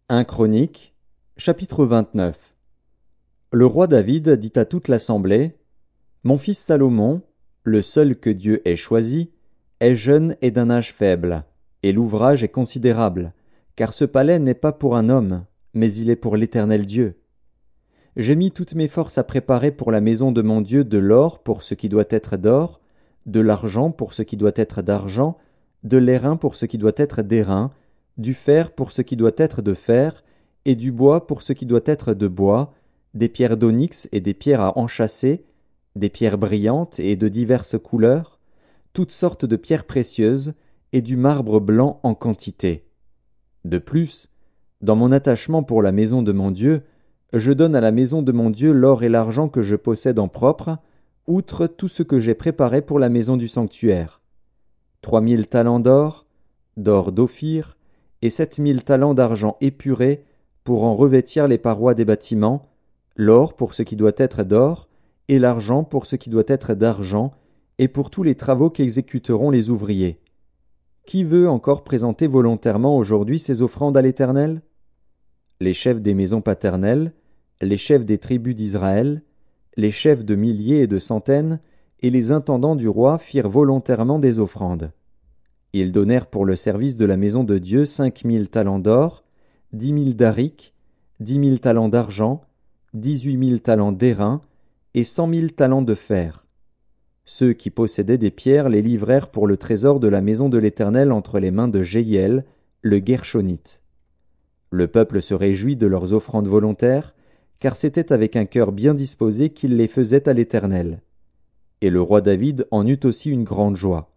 1 Chroniques, chapitre 29. Le roi David dit à toute l'assemblée: Mon fils Salomon, le seul que Dieu ait choisi, est jeune et d'un âge faible, et l'ouvrage est considérable, car ce palais n'est pas pour un homme, mais il est pour l'Éternel Dieu. J'ai mis toutes mes forces à préparer pour la maison de mon Dieu de l'or pour ce qui doit être d'or, de l'argent pour ce qui doit être d'argent, de l'airain pour ce qui doit être d'airain, du fer pour ce qui doit être de fer, et du bois pour ce qui doit être de bois, des pierres d'onyx et des pierres à enchâsser, des pierres brillantes et de diverses couleurs, toutes sortes de pierres précieuses, et du marbre blanc en quantité. De plus, dans mon attachement pour la maison de mon Dieu, je donne à la maison de mon Dieu l'or et l'argent que je possède en propre, outre tout ce que j'ai préparé pour la maison du sanctuaire. 3000 talents d'or d'Ophir, et 7000 talents d'argent épuré pour en revêtir les parois des bâtiments, l'or pour ce qui doit être d'or, et l'argent pour ce qui doit être d'argent, et pour tous les travaux qu'exécuteront les ouvriers. Qui veut encore présenter volontairement aujourd'hui ses offrandes à l'Éternel? Les chefs des maisons paternelles, les chefs des tribus d'Israël, les chefs de milliers et de centaines, et les intendants du roi firent volontairement des offrandes. Ils donnèrent pour le service de la maison de Dieu 5000 talents d'or, 10 000 darics, 10 000 talents d'argent, 18 000 talents d'airain, et 100 000 talents de fer. Ceux qui possédaient des pierres les livrèrent pour le trésor de la maison de l'Éternel entre les mains de Jéhiel, le Guershonite. Le peuple se réjouit de leurs offrandes volontaires, car c'était avec un cœur bien disposé qu'ils les faisaient à l'Éternel. Et le roi David en eut aussi une grande joie.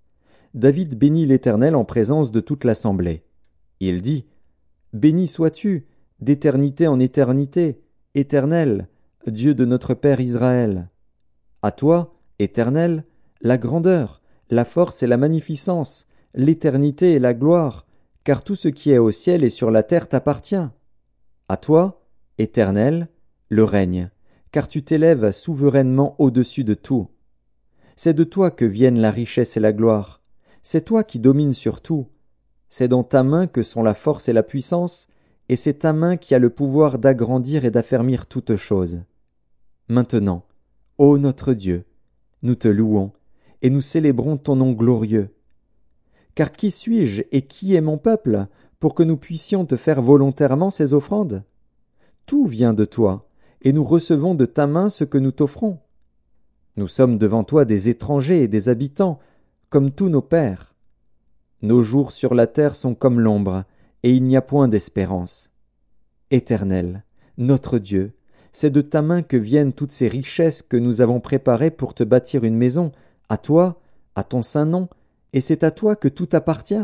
David bénit l'Éternel en présence de toute l'assemblée. Il dit: Béni sois-tu, d'éternité en éternité, Éternel, Dieu de notre Père Israël. À toi, Éternel, la grandeur, la force et la magnificence, l'éternité et la gloire, car tout ce qui est au ciel et sur la terre t'appartient. À toi, Éternel, le règne, car tu t'élèves souverainement au-dessus de tout. C'est de toi que viennent la richesse et la gloire. C'est toi qui domines sur tout. C'est dans ta main que sont la force et la puissance, et c'est ta main qui a le pouvoir d'agrandir et d'affermir toutes choses. Maintenant, ô notre Dieu, nous te louons, et nous célébrons ton nom glorieux. Car qui suis-je et qui est mon peuple, pour que nous puissions te faire volontairement ces offrandes? Tout vient de toi, et nous recevons de ta main ce que nous t'offrons. Nous sommes devant toi des étrangers et des habitants, comme tous nos pères. Nos jours sur la terre sont comme l'ombre, et il n'y a point d'espérance. Éternel, notre Dieu, c'est de ta main que viennent toutes ces richesses que nous avons préparées pour te bâtir une maison, à toi, à ton saint nom, et c'est à toi que tout appartient.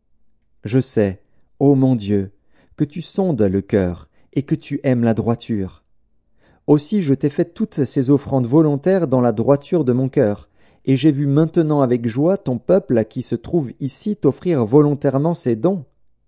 Je sais, ô mon Dieu, que tu sondes le cœur, et que tu aimes la droiture. Aussi je t'ai fait toutes ces offrandes volontaires dans la droiture de mon cœur, et j'ai vu maintenant avec joie ton peuple qui se trouve ici t'offrir volontairement ses dons.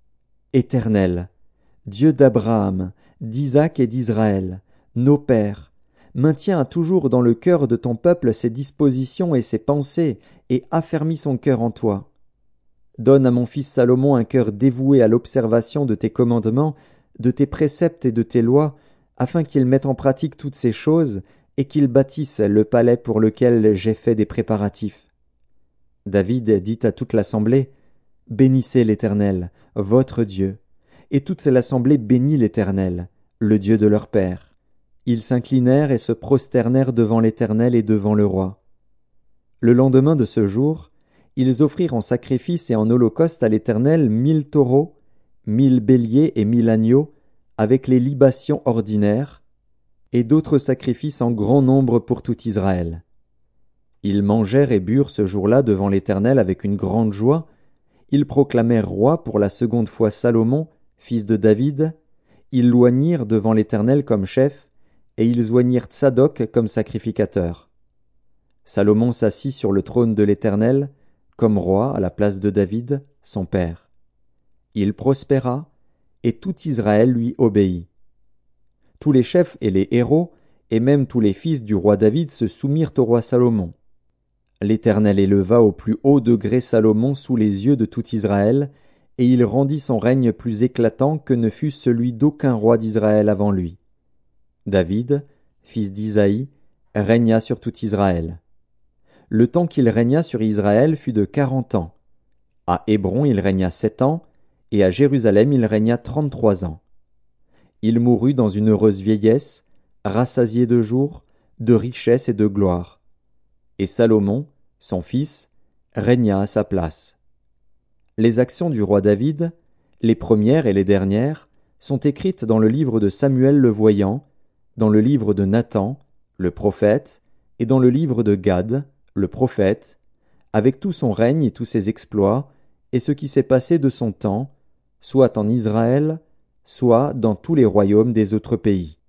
Éternel, Dieu d'Abraham, d'Isaac et d'Israël, nos pères, maintiens toujours dans le cœur de ton peuple ses dispositions et ses pensées, et affermis son cœur en toi. Donne à mon fils Salomon un cœur dévoué à l'observation de tes commandements, de tes préceptes et de tes lois, afin qu'il mette en pratique toutes ces choses, et qu'il bâtisse le palais pour lequel j'ai fait des préparatifs. David dit à toute l'assemblée: Bénissez l'Éternel, votre Dieu. Et toute l'assemblée bénit l'Éternel, le Dieu de leur père. Ils s'inclinèrent et se prosternèrent devant l'Éternel et devant le roi. Le lendemain de ce jour, ils offrirent en sacrifice et en holocauste à l'Éternel 1000 taureaux, 1000 béliers et 1000 agneaux, avec les libations ordinaires, et d'autres sacrifices en grand nombre pour tout Israël. Ils mangèrent et burent ce jour-là devant l'Éternel avec une grande joie. Ils proclamèrent roi pour la seconde fois Salomon, fils de David. Ils l'oignirent devant l'Éternel comme chef, et ils oignirent Tsadok comme sacrificateur. Salomon s'assit sur le trône de l'Éternel, comme roi à la place de David, son père. Il prospéra, et tout Israël lui obéit. Tous les chefs et les héros, et même tous les fils du roi David se soumirent au roi Salomon. L'Éternel éleva au plus haut degré Salomon sous les yeux de tout Israël, et il rendit son règne plus éclatant que ne fut celui d'aucun roi d'Israël avant lui. David, fils d'Isaïe, régna sur tout Israël. Le temps qu'il régna sur Israël fut de 40 ans. À Hébron il régna 7 ans, et à Jérusalem il régna 33 ans. Il mourut dans une heureuse vieillesse, rassasié de jours, de richesse et de gloire. Et Salomon, son fils, régna à sa place. Les actions du roi David, les premières et les dernières, sont écrites dans le livre de Samuel le voyant, dans le livre de Nathan, le prophète, et dans le livre de Gad, le prophète, avec tout son règne et tous ses exploits, et ce qui s'est passé de son temps, soit en Israël, soit dans tous les royaumes des autres pays.